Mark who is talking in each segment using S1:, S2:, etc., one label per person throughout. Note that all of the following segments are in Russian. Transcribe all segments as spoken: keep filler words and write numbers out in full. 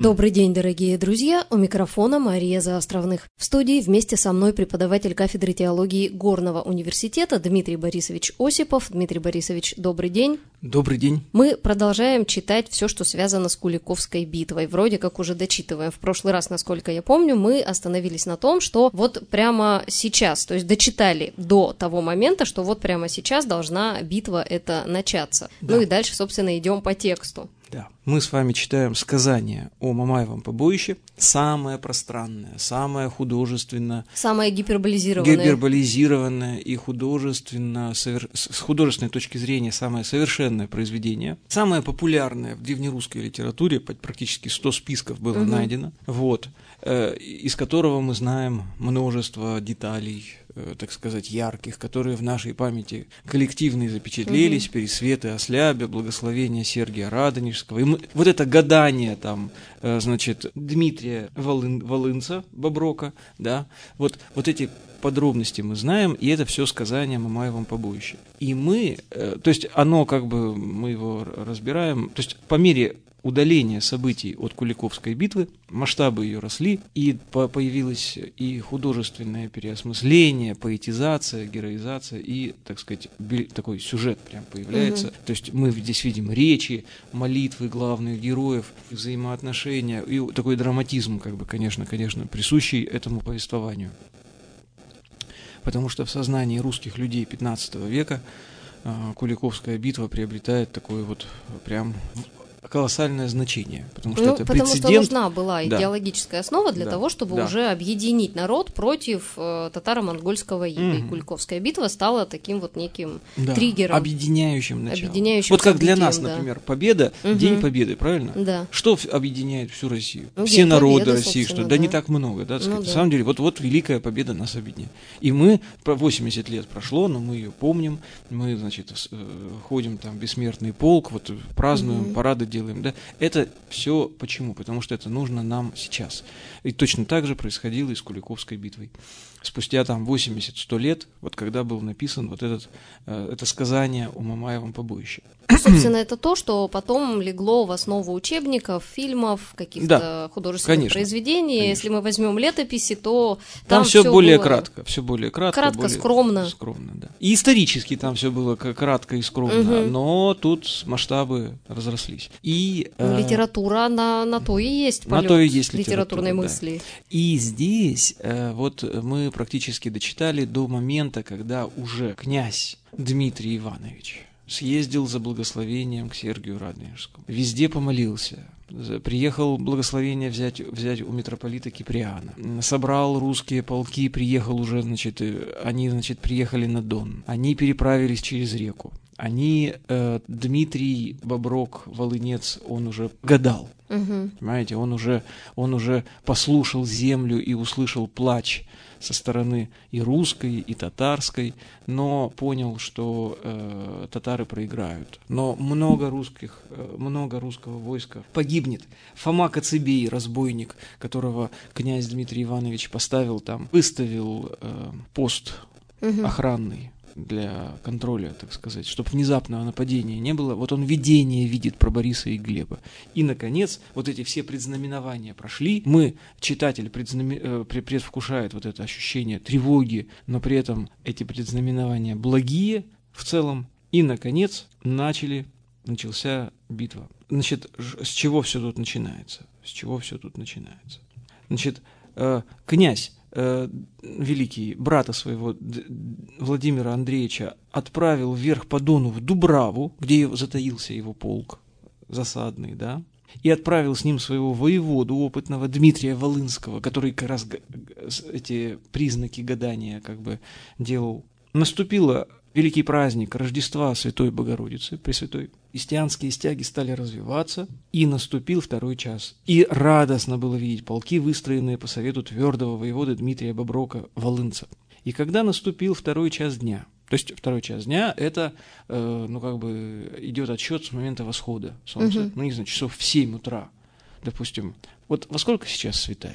S1: Добрый день, дорогие друзья! У микрофона Мария Заостровных. В студии вместе со мной преподаватель кафедры теологии Горного университета Дмитрий Борисович Осипов. Дмитрий Борисович, добрый день!
S2: Добрый день!
S1: Мы продолжаем читать все, что связано с Куликовской битвой. Вроде как уже дочитываем. В прошлый раз, насколько я помню, мы остановились на том, что вот прямо сейчас, то есть дочитали до того момента, что вот прямо сейчас должна битва эта начаться. Да. Ну и дальше, собственно, идем по тексту.
S2: Да, мы с вами читаем сказание о Мамаевом побоище, самое пространное, самое художественное,
S1: самое гиперболизированное,
S2: гиперболизированное и художественно, совер... с художественной точки зрения самое совершенное произведение, самое популярное в древнерусской литературе, практически сто списков было угу. найдено, вот, э, из которого мы знаем множество деталей, э, так сказать, ярких, которые в нашей памяти коллективно запечатлелись, угу. Пересветы Ослябя, благословения Сергия Радонежского, и мы, вот это гадание там, э, значит, Дмитрия Волын, Волынца, Боброка, да, вот, вот эти подробности мы знаем, и это все сказание о Мамаевом побоище. И мы, э, то есть оно как бы, мы его разбираем, то есть по мере удаления событий от Куликовской битвы, масштабы ее росли, и появилось и художественное переосмысление, поэтизация, героизация, и, так сказать, такой сюжет прям появляется. Угу. То есть мы здесь видим речи, молитвы главных героев, взаимоотношения, и такой драматизм, как бы, конечно, конечно, присущий этому повествованию. Потому что в сознании русских людей пятнадцатого века Куликовская битва приобретает такой вот прям колоссальное значение, потому что
S1: ну,
S2: это
S1: потому
S2: прецедент.
S1: Потому что нужна была
S2: да.
S1: идеологическая основа для да. того, чтобы да. уже объединить народ против э, татаро-монгольского ига. Mm-hmm. И Куликовская битва стала таким вот неким да. триггером.
S2: Объединяющим началом.
S1: Объединяющим
S2: вот как
S1: событием,
S2: для нас,
S1: да.
S2: например, победа, mm-hmm. День Победы, правильно?
S1: Да.
S2: Что объединяет всю Россию?
S1: Ну,
S2: Все
S1: День
S2: народы
S1: Победы,
S2: России, что? Да,
S1: да
S2: не так много, да, так сказать.
S1: Ну,
S2: На
S1: да.
S2: самом деле, вот, вот великая победа нас объединяет. И мы, восемьдесят лет прошло, но мы ее помним, мы, значит, ходим там в бессмертный полк, вот празднуем, mm-hmm. парады делаем, да. Это все почему? Потому что это нужно нам сейчас. И точно так же происходило и с Куликовской битвой. Спустя там восемьдесят-сто лет, вот когда был написан вот этот, э, это сказание о Мамаевом побоище.
S1: Собственно, это то, что потом легло в основу учебников, фильмов, каких-то да, художественных
S2: конечно,
S1: произведений.
S2: Конечно.
S1: Если мы возьмем летописи, то
S2: там,
S1: там
S2: все более
S1: было
S2: кратко, все более кратко,
S1: кратко,
S2: более
S1: скромно.
S2: скромно, да. И исторически там все было кратко и скромно, угу. но тут масштабы разрослись. И
S1: ну, э, литература на, на то и есть полет
S2: на то и есть
S1: литературной
S2: литература,
S1: мысли.
S2: Да. И здесь э, вот мы практически дочитали до момента, когда уже князь Дмитрий Иванович съездил за благословением к Сергию Радонежскому. Везде помолился. Приехал благословение взять, взять у митрополита Киприана. Собрал русские полки, приехал уже, значит, они, значит, приехали на Дон. Они переправились через реку. Они, э, Дмитрий Боброк, волынец, он уже гадал. Угу. Понимаете, он уже, он уже послушал землю и услышал плач со стороны и русской, и татарской, но понял, что э, татары проиграют. Но много русских, э, много русского войска погибнет. Фома Коцебей, разбойник, которого князь Дмитрий Иванович поставил там, выставил э, пост угу. охранный для контроля, так сказать, чтобы внезапного нападения не было. Вот он видение видит про Бориса и Глеба. И, наконец, вот эти все предзнаменования прошли. Мы, читатель, предзнаме... предвкушает вот это ощущение тревоги, но при этом эти предзнаменования благие в целом. И, наконец, начали, начался битва. Значит, с чего все тут начинается? С чего все тут начинается? Значит, э, князь великий, брата своего Владимира Андреевича, отправил вверх по Дону в Дубраву, где затаился его полк засадный, да, и отправил с ним своего воеводу опытного Дмитрия Волынского, который как раз эти признаки гадания как бы делал. Наступило великий праздник Рождества Святой Богородицы, Пресвятой. Христианские стяги стали развиваться, и наступил второй час. И радостно было видеть полки, выстроенные по совету твердого воевода Дмитрия Боброка Волынца. И когда наступил второй час дня, то есть второй час дня, это, э, ну, как бы идет отсчет с момента восхода солнца, угу. ну, не знаю, часов в семь утра, допустим. Вот во сколько сейчас светает?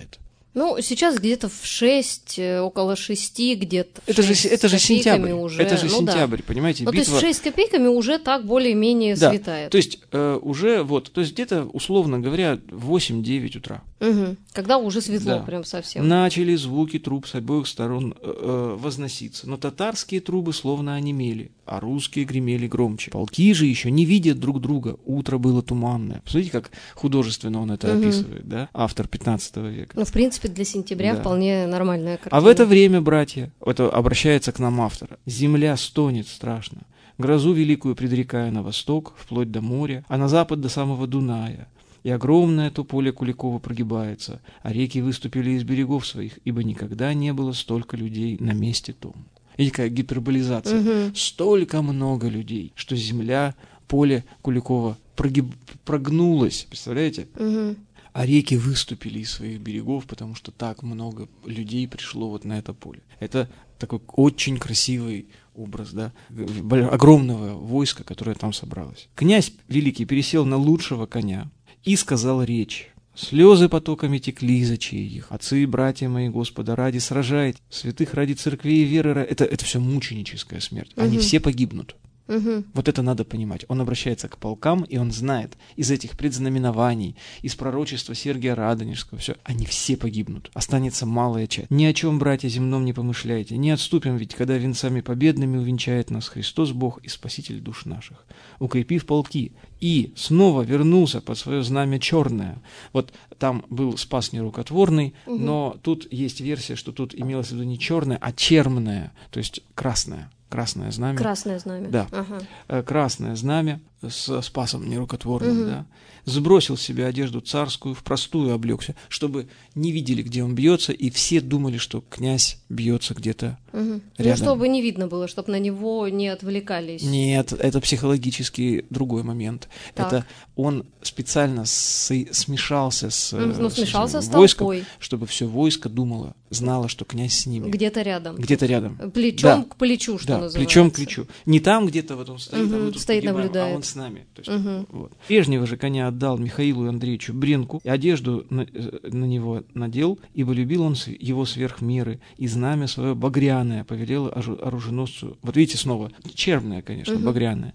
S1: Ну, сейчас где-то в шесть, около шести, где-то
S2: Это же, это же сентябрь,
S1: уже.
S2: это же
S1: ну,
S2: сентябрь,
S1: да.
S2: понимаете?
S1: Ну,
S2: битва...
S1: то есть шесть с копейками уже так более-менее
S2: да.
S1: светает.
S2: То есть э, уже вот, то есть где-то, условно говоря, восемь-девять утра.
S1: Угу. Когда уже светло
S2: да.
S1: прям совсем.
S2: Начали звуки труб с обоих сторон э, э, возноситься, но татарские трубы словно онемели, а русские гремели громче. Полки же еще не видят друг друга, утро было туманное. Посмотрите, как художественно он это угу. описывает, да? Автор пятнадцатого века.
S1: Ну, в принципе, для сентября да. вполне нормальная картина.
S2: А в это время, братья, это обращается к нам автор, земля стонет страшно, грозу великую предрекая на восток, вплоть до моря, а на запад до самого Дуная. И огромное то поле Куликова прогибается, а реки выступили из берегов своих, ибо никогда не было столько людей на месте том. Видите, какая гиперболизация. Угу. Столько много людей, что земля, поле Куликова прогиб... прогнулась, представляете?
S1: Угу.
S2: А реки выступили из своих берегов, потому что так много людей пришло вот на это поле. Это такой очень красивый образ, да, огромного войска, которое там собралось. Князь великий пересел на лучшего коня и сказал речь. Слезы потоками текли из очей их. Отцы и братья мои, Господа ради, сражайте. Святых ради церкви и веры. Это, это все мученическая смерть. Угу. Они все погибнут.
S1: Угу.
S2: Вот это надо понимать. Он обращается к полкам, и он знает из этих предзнаменований, из пророчества Сергия Радонежского, все, они все погибнут. Останется малая часть. Ни о чем, братья, земном не помышляйте. Не отступим, ведь когда венцами победными увенчает нас Христос Бог и Спаситель душ наших. Укрепив полки, и снова вернулся под свое знамя черное. Вот там был спас нерукотворный, угу. но тут есть версия, что тут имелось в виду не черное, а чермное, то есть красное. Красное знамя.
S1: Красное знамя.
S2: Да.
S1: Ага.
S2: Красное знамя с спасом нерукотворным,
S1: угу.
S2: да. Сбросил с себя одежду царскую, в простую облегся, чтобы не видели, где он бьется, и все думали, что князь бьется где-то
S1: угу.
S2: рядом.
S1: Ну, чтобы не видно было, чтобы на него не отвлекались.
S2: Нет, это психологически другой момент.
S1: Так.
S2: Это он специально с, смешался с,
S1: ну, смешался
S2: с,
S1: с
S2: войском,
S1: толпой.
S2: Чтобы все войско думало, знало, что князь с ними.
S1: Где-то рядом.
S2: Где-то рядом.
S1: Плечом
S2: да.
S1: к плечу, что
S2: да,
S1: называется.
S2: Плечом к плечу. Не там где-то вот он стоит,
S1: угу.
S2: а мы тут
S1: стоит,
S2: погибаем,
S1: наблюдает.
S2: а он с нами. То есть,
S1: угу.
S2: вот. Прежнего же коня отдал Михаилу Андреевичу Бренку, и одежду на, на него надел, ибо любил он его сверх меры, и знамя свое багряное повелел оруженосцу, вот видите снова, червное, конечно, угу. багряное,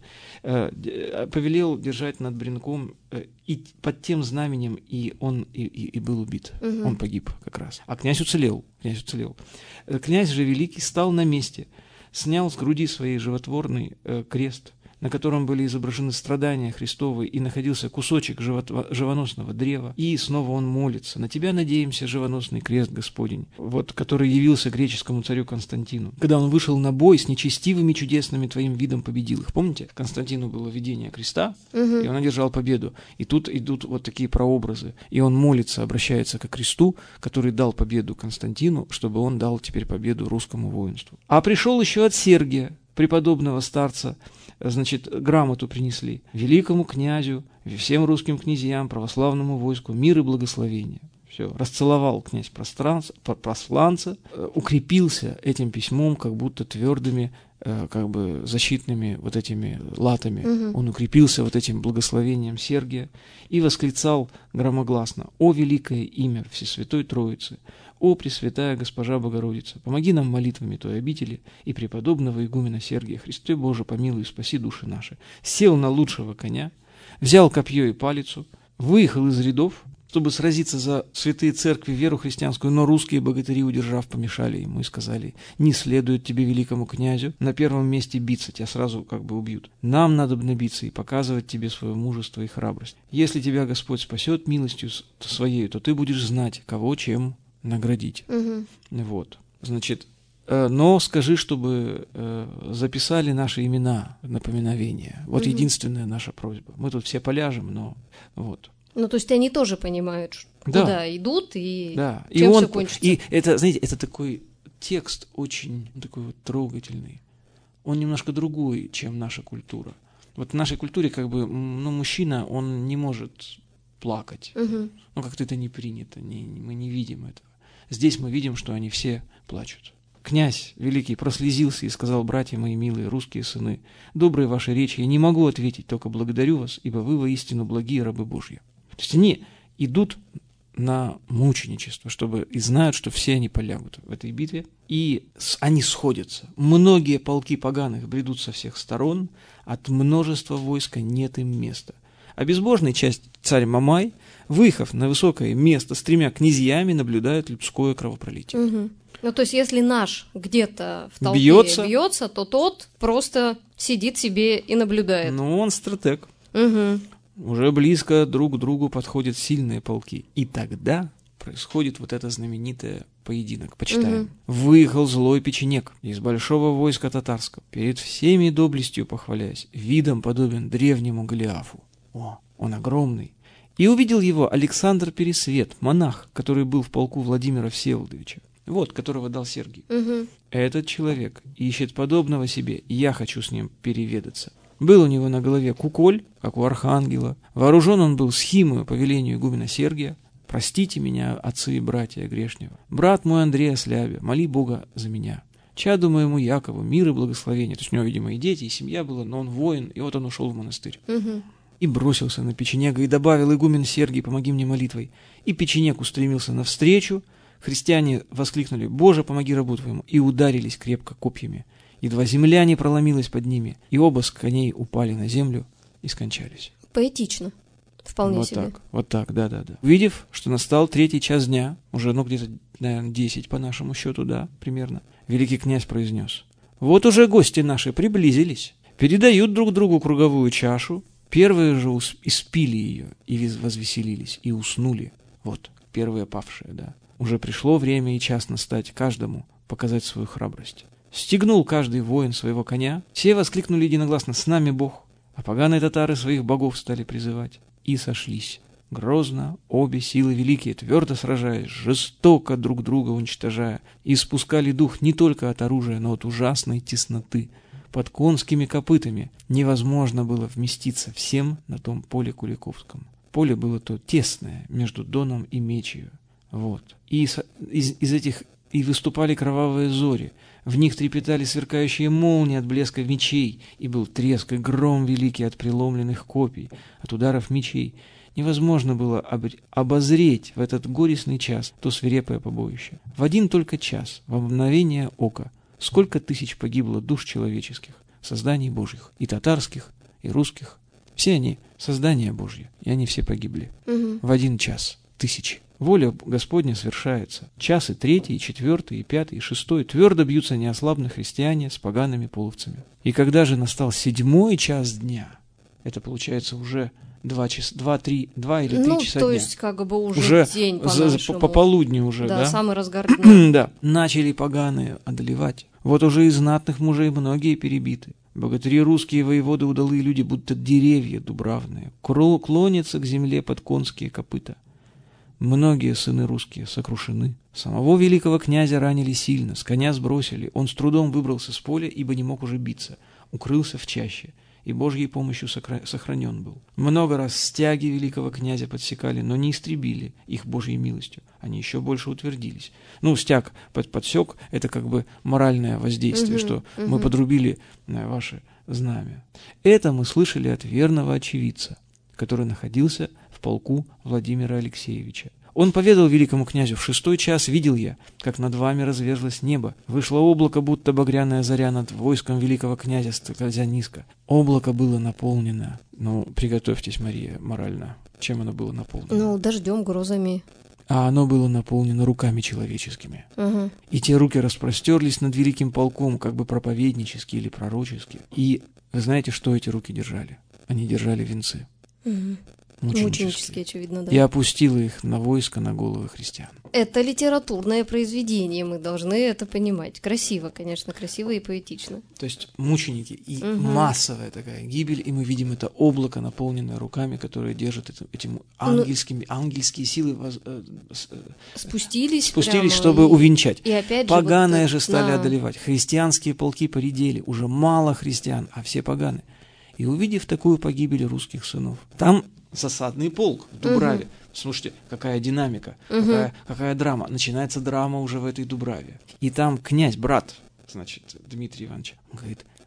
S2: э, повелел держать над Бренком, э, и под тем знаменем и он и, и, и был убит, угу. он погиб как раз. А князь уцелел, князь уцелел. Князь же великий стал на месте, снял с груди своей животворный э, крест, на котором были изображены страдания Христовы, и находился кусочек живот, живоносного древа, и снова он молится. На тебя надеемся, живоносный крест Господень, вот, который явился греческому царю Константину. Когда он вышел на бой с нечестивыми чудесными твоим видом победил их. Помните? Константину было видение креста, угу. и он одержал победу. И тут идут вот такие прообразы. И он молится, обращается ко кресту, который дал победу Константину, чтобы он дал теперь победу русскому воинству. А пришел еще от Сергия, преподобного старца, значит, грамоту принесли великому князю, всем русским князьям, православному войску, мир и благословение. Все, расцеловал князь посланца, укрепился этим письмом, как будто твердыми, как бы защитными вот этими латами. Угу. Он укрепился вот этим благословением Сергия и восклицал громогласно: «О великое имя Всесвятой Троицы! О Пресвятая Госпожа Богородица, помоги нам молитвами Твоей обители и преподобного игумена Сергия, Христе Боже, помилуй и спаси души наши». Сел на лучшего коня, взял копье и палицу, выехал из рядов, чтобы сразиться за святые церкви, веру христианскую, но русские богатыри, удержав, помешали ему и сказали: «Не следует тебе, великому князю, на первом месте биться, тебя сразу как бы убьют. Нам надо бы биться и показывать тебе свое мужество и храбрость. Если тебя Господь спасет милостью своей, то ты будешь знать, кого чем наградить».
S1: Угу.
S2: Вот, значит, э, но скажи, чтобы э, записали наши имена, напоминовения. Вот угу. единственная наша просьба. Мы тут все поляжем, но вот.
S1: Ну, то есть они тоже понимают,
S2: да.
S1: куда идут и
S2: да.
S1: чем
S2: и он,
S1: все кончится.
S2: И это, знаете, это такой текст очень такой вот трогательный. Он немножко другой, чем наша культура. Вот в нашей культуре как бы, ну, мужчина, он не может плакать.
S1: Угу.
S2: Ну, как-то это не принято, не, мы не видим этого. Здесь мы видим, что они все плачут. Князь великий прослезился и сказал: «Братья мои милые, русские сыны, добрые ваши речи я не могу ответить, только благодарю вас, ибо вы воистину благие рабы Божьи». То есть они идут на мученичество, чтобы и знают, что все они полягут в этой битве. И с, они сходятся. Многие полки поганых бредут со всех сторон, от множества войска нет им места. А безбожная часть царь Мамай, выехав на высокое место с тремя князьями, наблюдает людское кровопролитие.
S1: Угу. Ну, то есть, если наш где-то в толпе
S2: бьется,
S1: бьется, то тот просто сидит себе и наблюдает.
S2: Ну, он стратег.
S1: Угу.
S2: Уже близко друг к другу подходят сильные полки. И тогда происходит вот это знаменитое поединок. Почитаем. Угу. «Выехал злой печенек из большого войска татарского, перед всеми доблестью похваляясь, видом подобен древнему Голиафу. О, он огромный. И увидел его Александр Пересвет, монах, который был в полку Владимира Всеволодовича. Вот, которого дал Сергий. Угу. Этот человек ищет подобного себе, и я хочу с ним переведаться. Был у него на голове куколь, как у архангела. Вооружен он был схимою по велению игумена Сергия. Простите меня, отцы и братья грешнего. Брат мой Андрей Ослябе, моли Бога за меня. Чаду моему Якову, мир и благословение». То есть у него, видимо, и дети, и семья была, но он воин, и вот он ушел в монастырь. Угу. И бросился на печенега, и добавил игумен Сергий: «Помоги мне молитвой». И печенег устремился навстречу. Христиане воскликнули: «Боже, помоги рабу твоему», и ударились крепко копьями. Едва земля не проломилась под ними, и оба с коней упали на землю и скончались.
S1: Поэтично. Вполне
S2: вот
S1: себе.
S2: Так, вот так, да-да-да. Увидев, что настал третий час дня, уже, ну, где-то, наверное, десять по нашему счету, да, примерно, великий князь произнес: «Вот уже гости наши приблизились, передают друг другу круговую чашу, первые же испили ее и возвеселились, и уснули. Вот, первые павшие, да. Уже пришло время и час настать каждому показать свою храбрость. Стегнул каждый воин своего коня, все воскликнули единогласно: «С нами Бог!» А поганые татары своих богов стали призывать. И сошлись. Грозно, обе силы великие, твердо сражаясь, жестоко друг друга уничтожая, и спускали дух не только от оружия, но от ужасной тесноты. Под конскими копытами невозможно было вместиться всем на том поле Куликовском. Поле было то тесное, между Доном и Мечью. Вот. И из, из, из этих и выступали кровавые зори. В них трепетали сверкающие молнии от блеска мечей, и был треск и гром великий от преломленных копий, от ударов мечей. Невозможно было обр- обозреть в этот горестный час то свирепое побоище. В один только час, в мгновение ока, сколько тысяч погибло душ человеческих, созданий Божьих, и татарских, и русских. Все они создания Божьи, и они все погибли. Угу. В один час тысячи. Воля Господня свершается. Час и третий, и четвертый, и пятый, и шестой твердо бьются неослабные христиане с погаными половцами. И когда же настал седьмой час дня, это получается уже два часа, два, три, два или три
S1: ну,
S2: часа
S1: то
S2: дня.
S1: есть как бы уже,
S2: уже
S1: день по
S2: за,
S1: нашему.
S2: По, по полудню уже,
S1: да?
S2: Да,
S1: самый разгар дня.
S2: Да, начали поганые одолевать. Вот уже из знатных мужей многие перебиты. Богатыри русские, воеводы, удалые люди, будто деревья дубравные, клонятся к земле под конские копыта. Многие сыны русские сокрушены. Самого великого князя ранили сильно, с коня сбросили. Он с трудом выбрался с поля, ибо не мог уже биться. Укрылся в чаще, и Божьей помощью сохранен был. Много раз стяги великого князя подсекали, но не истребили их Божьей милостью. Они еще больше утвердились. Ну, стяг под подсек — это как бы моральное воздействие, угу, что угу. мы подрубили ваше знамя. Это мы слышали от верного очевидца, который находился в полку Владимира Алексеевича. Он поведал великому князю: «В шестой час видел я, как над вами разверзлось небо. Вышло облако, будто багряная заря над войском великого князя, скользя низко. Облако было наполнено». Ну, приготовьтесь, Мария, морально. Чем оно было наполнено?
S1: Ну, дождем, грозами.
S2: А оно было наполнено руками человеческими. Угу. И те руки распростерлись над великим полком, как бы проповеднические или пророческие. И вы знаете, что эти руки держали? Они держали венцы. Угу. Мученические.
S1: Мученические, очевидно, да.
S2: И опустила их на войско, на головы христиан.
S1: Это литературное произведение, мы должны это понимать. Красиво, конечно, красиво и поэтично.
S2: То есть мученики и угу. массовая такая гибель, и мы видим это облако, наполненное руками, которые держат это, эти ангельскими, ну, ангельские силы воз, э, э,
S1: спустились,
S2: спустились, чтобы и, увенчать.
S1: И опять
S2: Поганые
S1: же,
S2: вот,
S1: же
S2: стали
S1: да.
S2: одолевать. Христианские полки поредели, уже мало христиан, а все поганы. И увидев такую погибель русских сынов, там засадный полк в Дубраве. Угу. Слушайте, какая динамика, угу. какая, какая драма. Начинается драма уже в этой Дубраве. И там князь, брат, значит, Дмитрия Ивановича, он говорит: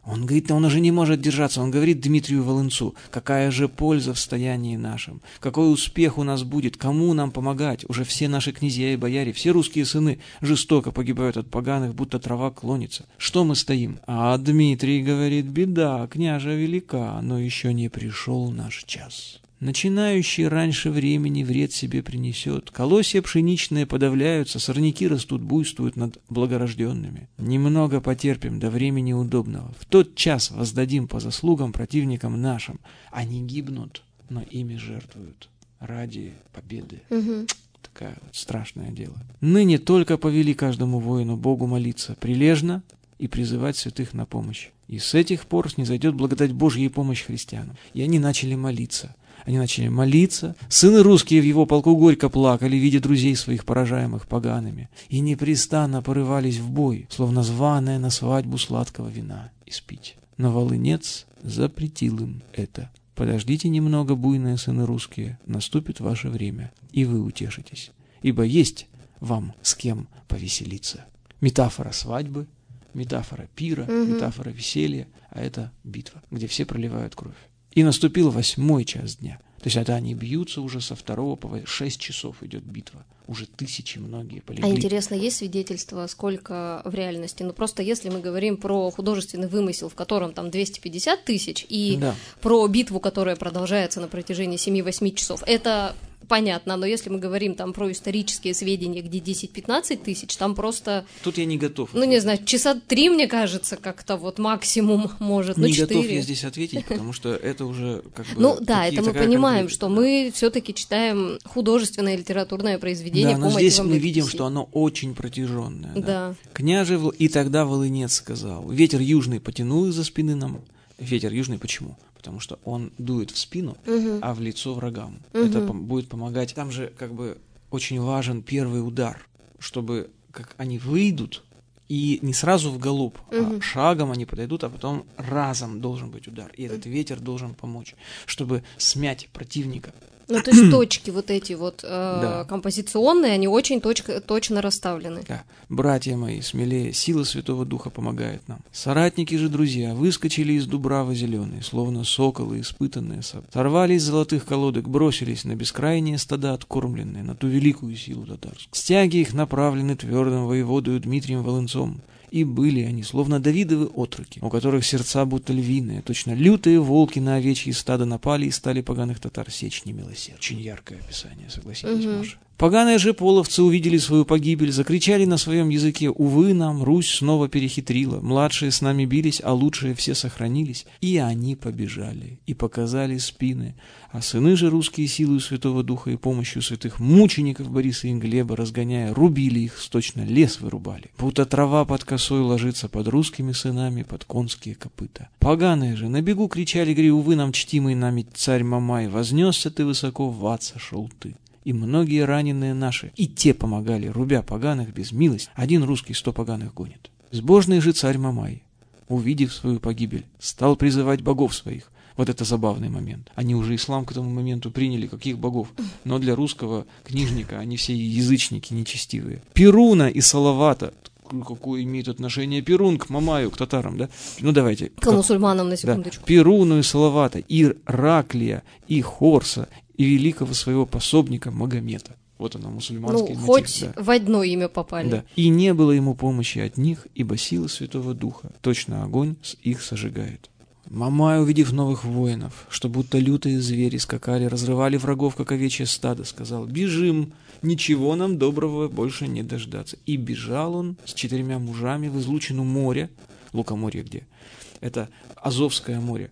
S2: Он говорит, он уже не может держаться. Он говорит Дмитрию Волынцу, какая же польза в стоянии нашем, какой успех у нас будет, кому нам помогать. Уже все наши князья и бояре, все русские сыны жестоко погибают от поганых, будто трава клонится. Что мы стоим? А Дмитрий говорит, беда, княжа велика, но еще не пришел наш час. Начинающий раньше времени вред себе принесет. Колосья пшеничные подавляются, сорняки растут, буйствуют над благорожденными. Немного потерпим до времени удобного. В тот час воздадим по заслугам противникам нашим. Они гибнут, но ими жертвуют ради победы.
S1: Угу.
S2: Такое вот страшное дело. Ныне только повели каждому воину Богу молиться прилежно и призывать святых на помощь. И с этих пор снизойдет благодать Божья и помощь христианам. И они начали молиться. Они начали молиться. Сыны русские в его полку горько плакали, видя друзей своих, поражаемых погаными, и непрестанно порывались в бой, словно званое на свадьбу сладкого вина испить. Но Волынец запретил им это. Подождите немного, буйные сыны русские, наступит ваше время, и вы утешитесь, ибо есть вам с кем повеселиться. Метафора свадьбы, метафора пира, угу. метафора веселья, а это битва, где все проливают кровь. И наступил восьмой час дня. То есть это они бьются уже со второго по шесть часов идет битва. Уже тысячи многие полегли.
S1: А интересно, есть свидетельство, сколько в реальности? Ну просто если мы говорим про художественный вымысел, в котором там двести пятьдесят тысяч, и да. про битву, которая продолжается на протяжении семи-восьми часов, это... понятно, но если мы говорим там про исторические сведения, где десять-пятнадцать тысяч, там просто...
S2: Тут я не готов.
S1: Ну, не знаю, часа три, мне кажется, как-то вот максимум может, ну,
S2: не
S1: четыре.
S2: Не готов я здесь ответить, потому что это уже как бы...
S1: Ну, да, это мы понимаем, что мы все-таки читаем художественное литературное произведение
S2: да,
S1: по
S2: но здесь мы
S1: мотивам
S2: видим,
S1: летописи.
S2: что оно очень протяженное. Да.
S1: Да.
S2: Княже Вл... И тогда Волынец сказал, ветер южный потянул из-за спины нам. Ветер южный почему? Потому что он дует в спину, угу. а в лицо врагам. Угу. Это пом- будет помогать. Там же как бы очень важен первый удар, чтобы как они выйдут, и не сразу в галоп, угу. а шагом они подойдут, а потом разом должен быть удар. И этот ветер должен помочь, чтобы смять противника.
S1: Ну, то есть точки вот эти вот э,
S2: да.
S1: композиционные, они очень точка, точно расставлены.
S2: Да. Братья мои, смелее, сила Святого Духа помогает нам. Соратники же, друзья, выскочили из дубравы зеленой, словно соколы, испытанные, сорвались с золотых колодок, бросились на бескрайние стада откормленные, на ту великую силу татарскую. Стяги их направлены твердым воеводою Дмитрием Волынцом. И были они, словно Давидовы отроки, у которых сердца будто львиные, точно лютые волки на овечьи стада напали и стали поганых татар сечь немилосердно. Очень яркое описание, согласитесь, угу. Маша. Поганые же половцы увидели свою погибель, закричали на своем языке: «Увы нам, Русь снова перехитрила, младшие с нами бились, а лучшие все сохранились». И они побежали, и показали спины, а сыны же русские силою Святого Духа и помощью святых мучеников Бориса и Глеба, разгоняя, рубили их, точно лес вырубали. Будто трава под косой ложится под русскими сынами, под конские копыта. Поганые же на бегу кричали, говорили: «Увы нам, чтимый нами царь Мамай, вознесся ты высоко, в ад сошел ты». И многие раненые наши, и те помогали, рубя поганых без милости. Один русский сто поганых гонит. Безбожный же царь Мамай, увидев свою погибель, стал призывать богов своих. Вот это забавный момент. Они уже ислам к этому моменту приняли, каких богов? Но для русского книжника они все язычники нечестивые. Перуна и Салавата. Какое имеет отношение Перун к Мамаю, к татарам, да? Ну давайте.
S1: К мусульманам, на секундочку.
S2: Да. Перуну и Салавата, и Раклия, и Хорса, и великого своего пособника Магомета. Вот оно, мусульманский
S1: ну,
S2: мотив.
S1: хоть
S2: да.
S1: в одно имя попали.
S2: Да. И не было ему помощи от них, ибо сила Святого Духа точно огонь с их сожигает. Мамай, увидев новых воинов, что будто лютые звери скакали, разрывали врагов, как овечье стадо, сказал: «Бежим, ничего нам доброго больше не дождаться». И бежал он с четырьмя мужами в излучину моря. Лукоморье где? Это Азовское море.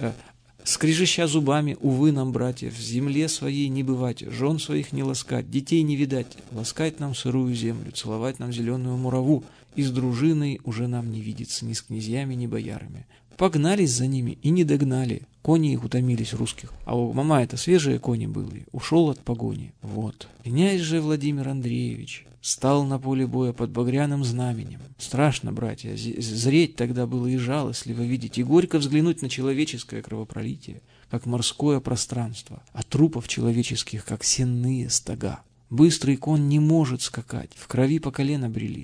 S2: Скрежеща зубами: «Увы нам, братья, в земле своей не бывать, жен своих не ласкать, детей не видать, ласкать нам сырую землю, целовать нам зеленую мураву, и с дружиной уже нам не видится ни с князьями, ни боярами». Погнались за ними и не догнали, кони их утомились русских, а у Мамая-то свежие кони были, ушел от погони. Вот. Князь же Владимир Андреевич стал на поле боя под багряным знаменем. Страшно, братья, зреть тогда было и жалостливо видеть, и горько взглянуть на человеческое кровопролитие, как морское пространство, а трупов человеческих, как сенные стога. Быстрый конь не может скакать, в крови по колено брели,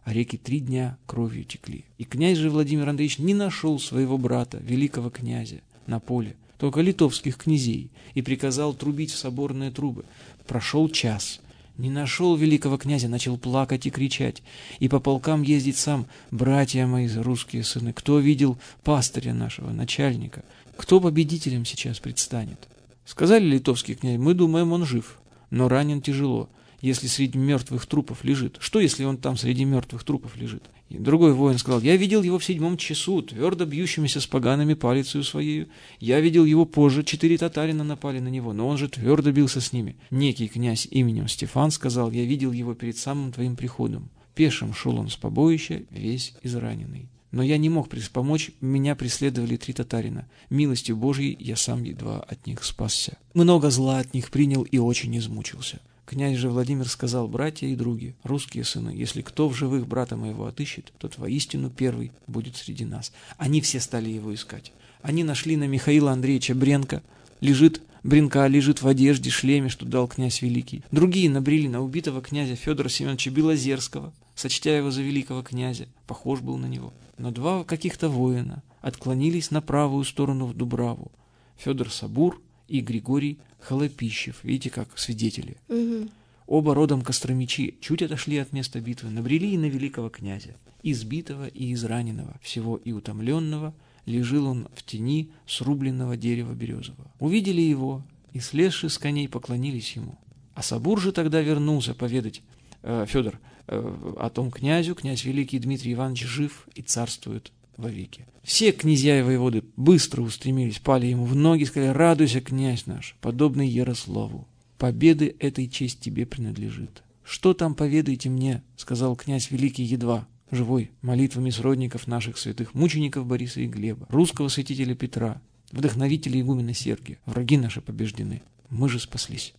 S2: а реки три дня кровью текли. И князь же Владимир Андреевич не нашел своего брата, великого князя, на поле, только литовских князей, и приказал трубить в соборные трубы. Прошел час. Не нашел великого князя, начал плакать и кричать, и по полкам ездить сам. Братья мои, русские сыны, кто видел пастыря нашего, начальника? Кто победителем сейчас предстанет? Сказали литовские князья: мы думаем, он жив, но ранен тяжело, если среди мертвых трупов лежит. Что, если он там среди мертвых трупов лежит? И другой воин сказал: я видел его в седьмом часу, твердо бьющимися с поганами палицею своею. Я видел его позже, четыре татарина напали на него, но он же твердо бился с ними. Некий князь именем Стефан сказал: я видел его перед самым твоим приходом. Пешим шел он с побоища, весь израненный. Но я не мог помочь, меня преследовали три татарина. Милостью Божьей я сам едва от них спасся. Много зла от них принял и очень измучился. Князь же Владимир сказал: братья и други, русские сыны, если кто в живых брата моего отыщет, тот воистину первый будет среди нас. Они все стали его искать. Они нашли на Михаила Андреевича Бренка, лежит, Бренка лежит в одежде, шлеме, что дал князь Великий. Другие набрели на убитого князя Федора Семеновича Белозерского, сочтя его за великого князя, похож был на него. Но два каких-то воина отклонились на правую сторону в Дубраву. Федор Сабур и Григорий Холопищев, видите, как свидетели. Угу. Оба родом костромичи, чуть отошли от места битвы, набрели и на великого князя. Избитого и израненного, всего и утомленного, лежал он в тени срубленного дерева березового. Увидели его, и слезши с коней поклонились ему. А Сабур же тогда вернулся поведать, э, Федор, э, о том князю, князь великий Дмитрий Иванович жив и царствует вовеки. Все князья и воеводы быстро устремились, пали ему в ноги, сказали: радуйся, князь наш, подобный Ярославу. Победы этой честь тебе принадлежит. Что там поведайте мне, сказал князь великий едва живой, молитвами сродников наших святых мучеников Бориса и Глеба, русского святителя Петра, вдохновителя игумена Сергия. Враги наши побеждены, мы же спаслись.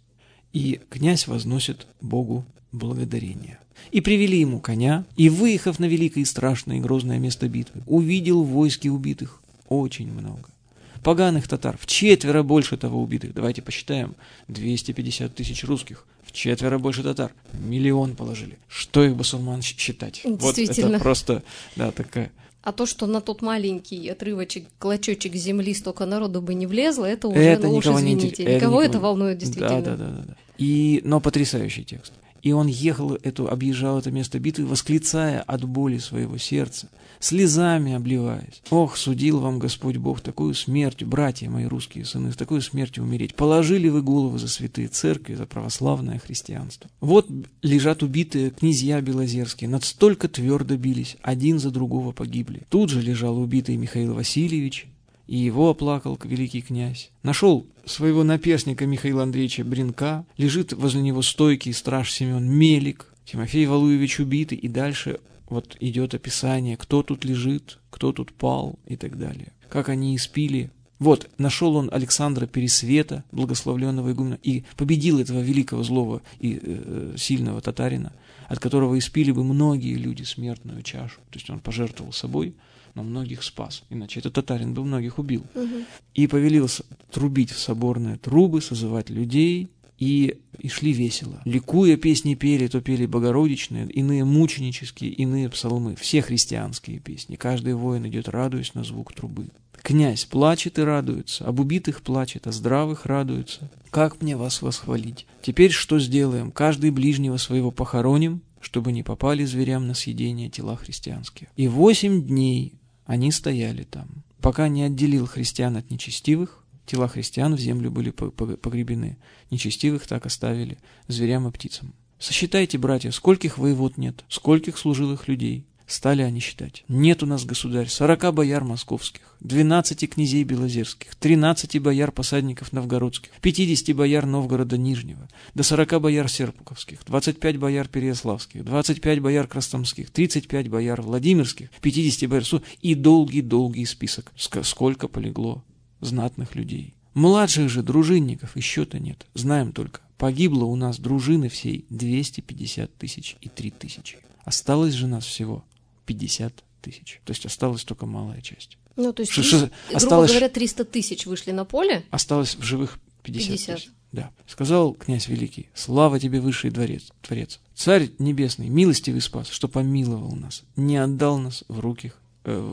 S2: И князь возносит Богу благодарение. И привели ему коня, и, выехав на великое и страшное и грозное место битвы, увидел в войске убитых очень много. Поганых татар вчетверо больше того убитых. Давайте посчитаем. двести пятьдесят тысяч русских, вчетверо больше татар. Миллион положили. Что их басурман считать? Вот это просто, да, такая...
S1: А то, что на тот маленький отрывочек, клочочек земли столько народу бы не влезло, это уже,
S2: это
S1: ну уж извините,
S2: не,
S1: никого
S2: это,
S1: это волнует действительно.
S2: Да, да, да, да. И, но потрясающий текст. И он ехал, эту, объезжал это место битвы, восклицая от боли своего сердца, слезами обливаясь. Ох, судил вам Господь Бог такую смертью, братья мои русские сыны, с такой смертью умереть. Положили вы головы за святые церкви, за православное христианство. Вот лежат убитые князья белозерские, настолько твердо бились, один за другого погибли. Тут же лежал убитый Михаил Васильевич, и его оплакал великий князь. Нашел своего наперсника Михаила Андреевича Бренка, лежит возле него стойкий страж Семен Мелик, Тимофей Валуевич убитый, и дальше вот идет описание, кто тут лежит, кто тут пал и так далее. Как они испили. Вот, нашел он Александра Пересвета, благословленного игумена, и победил этого великого злого и э, сильного татарина, от которого испили бы многие люди смертную чашу. То есть он пожертвовал собой, но многих спас, иначе этот татарин бы многих убил. Угу. И повелел трубить в соборные трубы, созывать людей, и, и шли весело. Ликуя, песни пели, то пели богородичные, иные мученические, иные псалмы, все христианские песни. Каждый воин идет, радуясь на звук трубы. Князь плачет и радуется, об убитых плачет, о здравых радуется. Как мне вас восхвалить? Теперь что сделаем? Каждый ближнего своего похороним, чтобы не попали зверям на съедение тела христианские. И восемь дней они стояли там, пока не отделил христиан от нечестивых. Тела христиан в землю были погребены, нечестивых так оставили зверям и птицам. Сосчитайте, братья, скольких воевод нет, скольких служилых людей. Стали они считать. Нет у нас, государь, сорока бояр московских, двенадцати князей белозерских, тринадцати бояр посадников новгородских, пятидесяти бояр Новгорода Нижнего, до сорока бояр серпуковских, двадцать пять бояр переяславских, двадцать пять бояр крастомских, тридцать пять бояр владимирских, пятьдесят бояр Су и долгий-долгий список, сколько полегло знатных людей. Младших же дружинников еще-то нет. Знаем только, погибло у нас дружины всей двести пятьдесят тысяч и три тысячи. Осталось же нас всего пятьдесят тысяч. То есть осталась только малая часть.
S1: Ну, то есть,
S2: Ш- ш-
S1: грубо
S2: осталось...
S1: говоря, триста тысяч вышли на поле?
S2: Осталось в живых пятьдесят, пятьдесят. Тысяч. Да. Сказал князь великий: слава тебе, высший дворец, творец. Царь небесный, милостивый спас, что помиловал нас, не отдал нас в руки, э,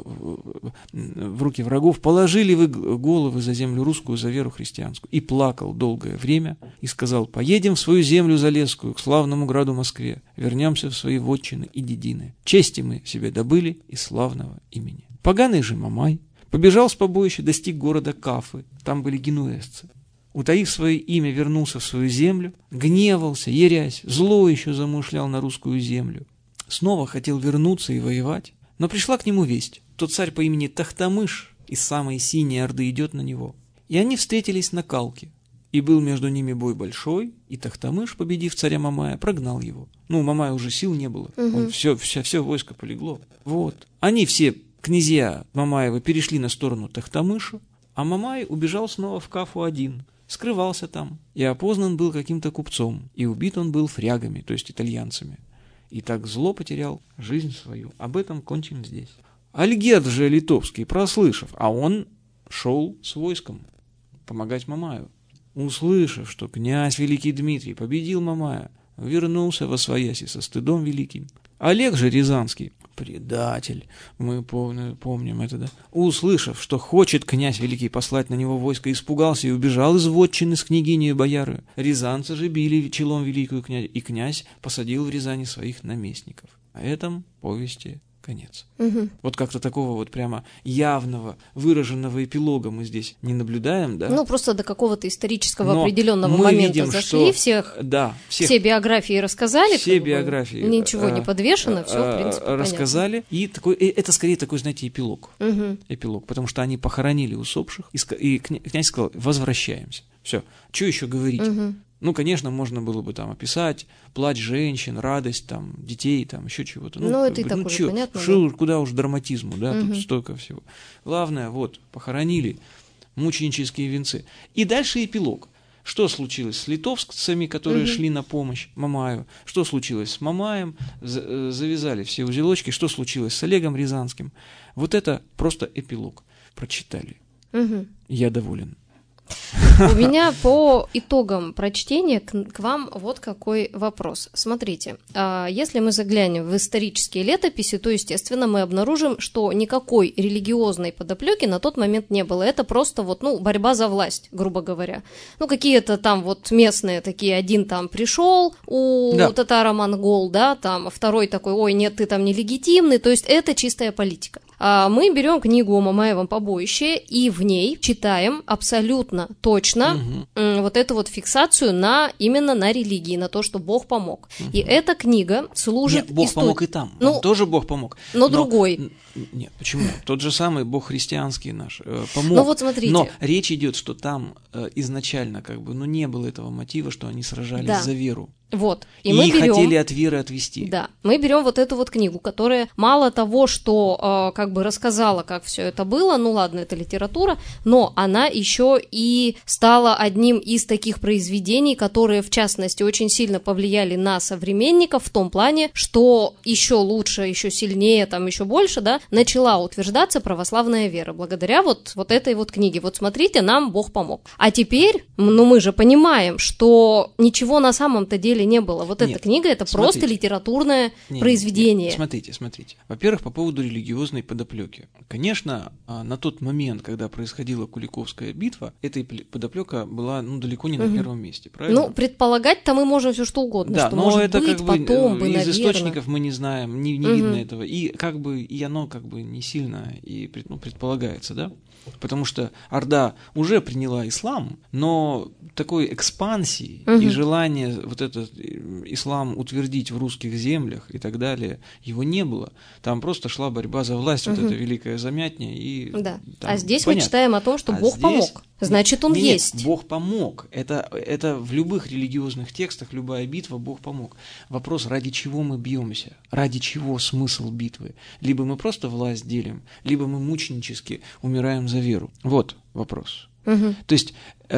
S2: в руки врагов. Положили вы головы за землю русскую, за веру христианскую. И плакал долгое время, и сказал: поедем в свою землю залесскую, к славному граду Москве, вернемся в свои вотчины и дедины. Чести мы себе добыли и славного имени. Поганый же Мамай побежал с побоища, достиг города Кафы, там были генуэзцы. Утаив свое имя, вернулся в свою землю, гневался, ярясь, зло еще замышлял на русскую землю. Снова хотел вернуться и воевать, но пришла к нему весть. Тот царь по имени Тахтамыш из самой синей орды идет на него. И они встретились на Калке. И был между ними бой большой, и Тахтамыш, победив царя Мамая, прогнал его. Ну, у Мамая уже сил не было, угу. Он все, все, все войско полегло. Вот. Они все, князья Мамаевы, перешли на сторону Тахтамыша, а Мамай убежал снова в Кафу один. Скрывался там, и опознан был каким-то купцом, и убит он был фрягами, то есть итальянцами. И так зло потерял жизнь свою. Об этом кончим здесь. Альгерд же литовский, прослышав, а он шел с войском помогать Мамаю, услышав, что князь великий Дмитрий победил Мамая, вернулся восвояси со стыдом великим. Олег же Рязанский, предатель, мы помним, помним это, да, услышав, что хочет князь великий послать на него войско, испугался и убежал из вотчины с княгиней и боярою. Рязанцы же били челом великую князь, и князь посадил в Рязани своих наместников. На этом повести конец. Угу. Вот как-то такого вот прямо явного, выраженного эпилога мы здесь не наблюдаем, да?
S1: Ну, просто до какого-то исторического
S2: Но
S1: определенного
S2: мы
S1: момента
S2: видим,
S1: зашли,
S2: что...
S1: всех,
S2: да, всех...
S1: все биографии рассказали.
S2: Все биографии.
S1: Бы, ничего не подвешено, все, в принципе,
S2: рассказали.
S1: Понятно.
S2: И такой, это скорее такой, знаете, эпилог.
S1: Угу.
S2: Эпилог, потому что они похоронили усопших, и, и князь сказал: возвращаемся. Все, что еще говорить? Угу. Ну, конечно, можно было бы там описать плач женщин, радость там детей, там еще чего-то. Ну,
S1: ну это и
S2: бы,
S1: так
S2: ну,
S1: уже
S2: чё,
S1: понятно.
S2: Шо,
S1: да?
S2: Куда уж драматизму, да,
S1: угу.
S2: Тут столько всего. Главное, вот, похоронили, мученические венцы. И дальше эпилог. Что случилось с литовцами, которые угу. шли на помощь Мамаю? Что случилось с Мамаем? Завязали все узелочки. Что случилось с Олегом Рязанским? Вот это просто эпилог. Прочитали.
S1: Угу.
S2: Я доволен.
S1: У меня по итогам прочтения к, к вам вот какой вопрос. Смотрите, если мы заглянем в исторические летописи, то, естественно, мы обнаружим, что никакой религиозной подоплеки на тот момент не было. Это просто вот, ну, борьба за власть, грубо говоря. Ну, какие-то там вот местные такие, один там пришел у да. татаро-монгол, да, там, а второй такой: ой, нет, ты там нелегитимный, то есть это чистая политика. А мы берем книгу о Мамаевом побоище и в ней читаем абсолютно точно угу. вот эту вот фиксацию на именно на религии, на то, что Бог помог. Угу. И эта книга служит...
S2: Нет, Бог
S1: истор...
S2: помог и там,
S1: ну,
S2: там тоже Бог помог.
S1: Но, но другой.
S2: Нет, почему? Тот же самый Бог христианский наш э, помог.
S1: Ну вот смотрите.
S2: Но речь идет, что там э, изначально как бы, ну, не было этого мотива, что они сражались да. за веру.
S1: Вот. И,
S2: и
S1: мы берем,
S2: хотели от веры отвести.
S1: Да. Мы берем вот эту вот книгу, которая мало того, что э, как бы рассказала, как все это было, ну ладно, это литература, но она еще и стала одним из таких произведений, которые, в частности, очень сильно повлияли на современников в том плане, что еще лучше, еще сильнее, там еще больше, да, начала утверждаться православная вера благодаря вот, вот этой вот книге. Вот смотрите, нам Бог помог. А теперь, ну мы же понимаем, что ничего на самом-то деле не было. Вот нет, эта книга — это смотрите, просто литературное нет, произведение.
S2: Нет, смотрите, смотрите. Во-первых, по поводу религиозной подоплеки. Конечно, на тот момент, когда происходила Куликовская битва, эта подоплека была, ну, далеко не на угу. первом месте, правильно?
S1: Ну, предполагать-то мы можем все что угодно,
S2: да,
S1: что
S2: но
S1: может
S2: это
S1: быть,
S2: как
S1: потом
S2: бы
S1: бы,
S2: из
S1: наверное.
S2: источников мы не знаем, не, не
S1: угу.
S2: видно этого. И как бы и оно как бы не сильно и, ну, предполагается, да? Потому что Орда уже приняла ислам, но такой экспансии угу. и желания вот этот ислам утвердить в русских землях и так далее, его не было. Там просто шла борьба за власть, угу. вот эта великая замятня. И
S1: да.
S2: там,
S1: а здесь
S2: понятно.
S1: Мы читаем о том, что а Бог
S2: здесь...
S1: помог. Значит, он
S2: нет,
S1: есть.
S2: Бог помог. Это, это в любых религиозных текстах, любая битва, Бог помог. Вопрос, ради чего мы бьемся? Ради чего смысл битвы? Либо мы просто власть делим, либо мы мученически умираем за веру. Вот вопрос.
S1: Угу.
S2: То есть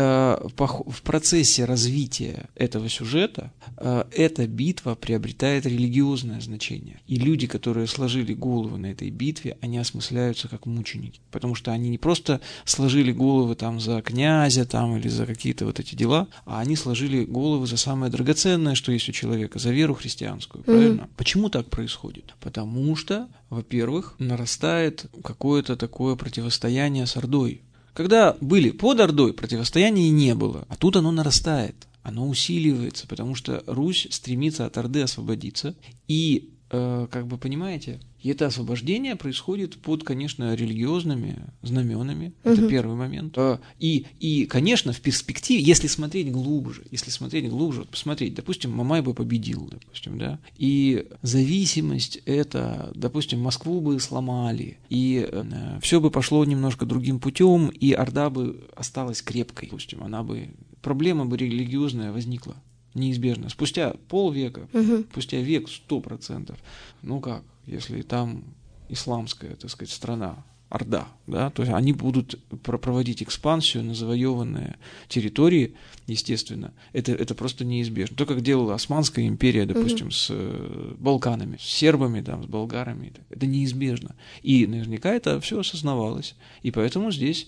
S2: в процессе развития этого сюжета эта битва приобретает религиозное значение. И люди, которые сложили головы на этой битве, они осмысляются как мученики. Потому что они не просто сложили головы там за князя там, или за какие-то вот эти дела, а они сложили головы за самое драгоценное, что есть у человека, за веру христианскую. Правильно? Mm-hmm. Почему так происходит? Потому что, во-первых, нарастает какое-то такое противостояние с Ордой. Когда были под Ордой, противостояния не было, а тут оно нарастает, оно усиливается, потому что Русь стремится от Орды освободиться, и, э, как бы понимаете, и это освобождение происходит под, конечно, религиозными знаменами, угу. Это первый момент. И, и, конечно, в перспективе, если смотреть глубже, если смотреть глубже, вот посмотреть, допустим, Мамай бы победил, допустим, да, и зависимость это, допустим, Москву бы сломали, и э, все бы пошло немножко другим путем, и Орда бы осталась крепкой, допустим, она бы, проблема бы религиозная возникла. Неизбежно. Спустя полвека, угу. спустя век сто процентов. Ну как, если там исламская, так сказать, страна, Орда, да, то есть они будут проводить экспансию на завоеванные территории, естественно, это, это просто неизбежно. То, как делала Османская империя, допустим, угу. с Балканами, с сербами, там, с болгарами, это неизбежно. И наверняка это все осознавалось. И поэтому здесь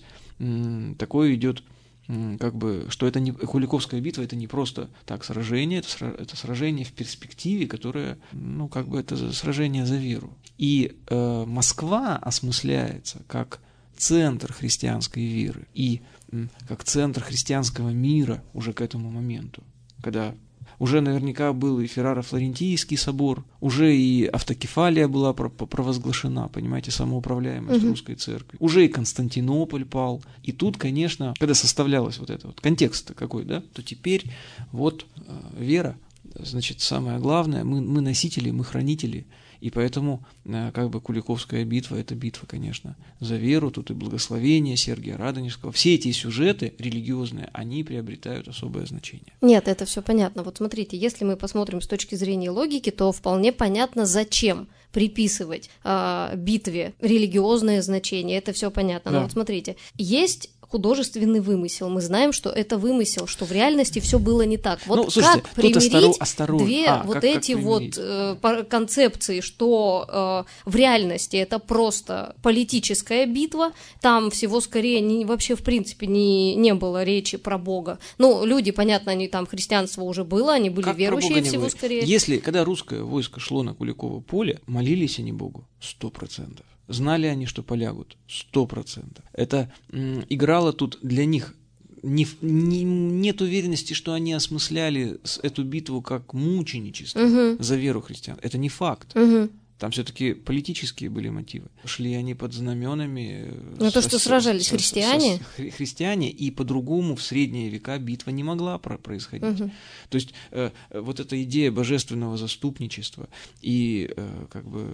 S2: м, такое идет, как бы, что это не Куликовская битва, это не просто так сражение, это, это сражение в перспективе, которое, ну, как бы, это сражение за веру. И э, Москва осмысляется как центр христианской веры и м, как центр христианского мира уже к этому моменту, когда уже наверняка был и Ферраро-Флорентийский собор, уже и автокефалия была провозглашена, понимаете, самоуправляемость uh-huh. русской церкви. Уже и Константинополь пал. И тут, конечно, когда составлялось вот это вот контекст какой, да, то теперь вот э, вера, значит, самое главное, мы, мы носители, мы хранители. И поэтому, как бы, Куликовская битва – это битва, конечно, за веру, тут и благословение Сергия Радонежского. Все эти сюжеты религиозные, они приобретают особое значение.
S1: Нет, это все понятно. Вот смотрите, если мы посмотрим с точки зрения логики, то вполне понятно, зачем приписывать э, битве религиозное значение. Это все понятно. Да. Но вот смотрите, есть художественный вымысел. Мы знаем, что это вымысел, что в реальности все было не так. Вот ну, слушайте, как примирить осторож... Осторож... две а, вот как, эти как вот э, концепции, что э, в реальности это просто политическая битва, там всего скорее не, вообще в принципе не, не было речи про Бога. Ну, люди, понятно, они там, христианство уже было, они были как верующие всего скорее.
S2: Если, когда русское войско шло на Куликово поле, молились они Богу сто процентов. Знали они, что полягут? Сто процентов. Это м, играло тут для них. Не, не, нет уверенности, что они осмысляли эту битву как мученичество угу. за веру христиан. Это не факт. Угу. Там все-таки политические были мотивы. Шли они под знаменами.
S1: Но со, то, что сражались со, христиане.
S2: Со, со, христиане, и по-другому в средние века битва не могла про- происходить. Угу. То есть э, вот эта идея божественного заступничества и э, как бы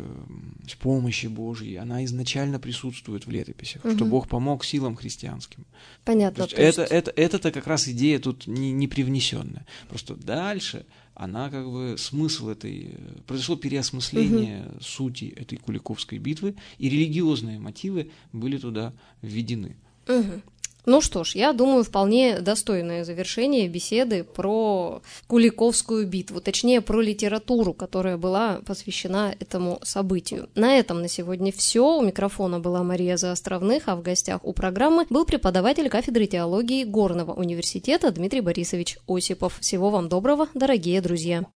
S2: помощи Божьей, она изначально присутствует в летописях, угу. что Бог помог силам христианским.
S1: Понятно.
S2: То есть то есть... Это, это, это-то как раз идея тут не, не привнесенная. Просто дальше она как бы смысл этой... Произошло переосмысление угу. сути этой Куликовской битвы, и религиозные мотивы были туда введены.
S1: Угу. Ну что ж, я думаю, вполне достойное завершение беседы про Куликовскую битву, точнее, про литературу, которая была посвящена этому событию. На этом на сегодня все. У микрофона была Мария Заостровных, а в гостях у программы был преподаватель кафедры теологии Горного университета Дмитрий Борисович Осипов. Всего вам доброго, дорогие друзья!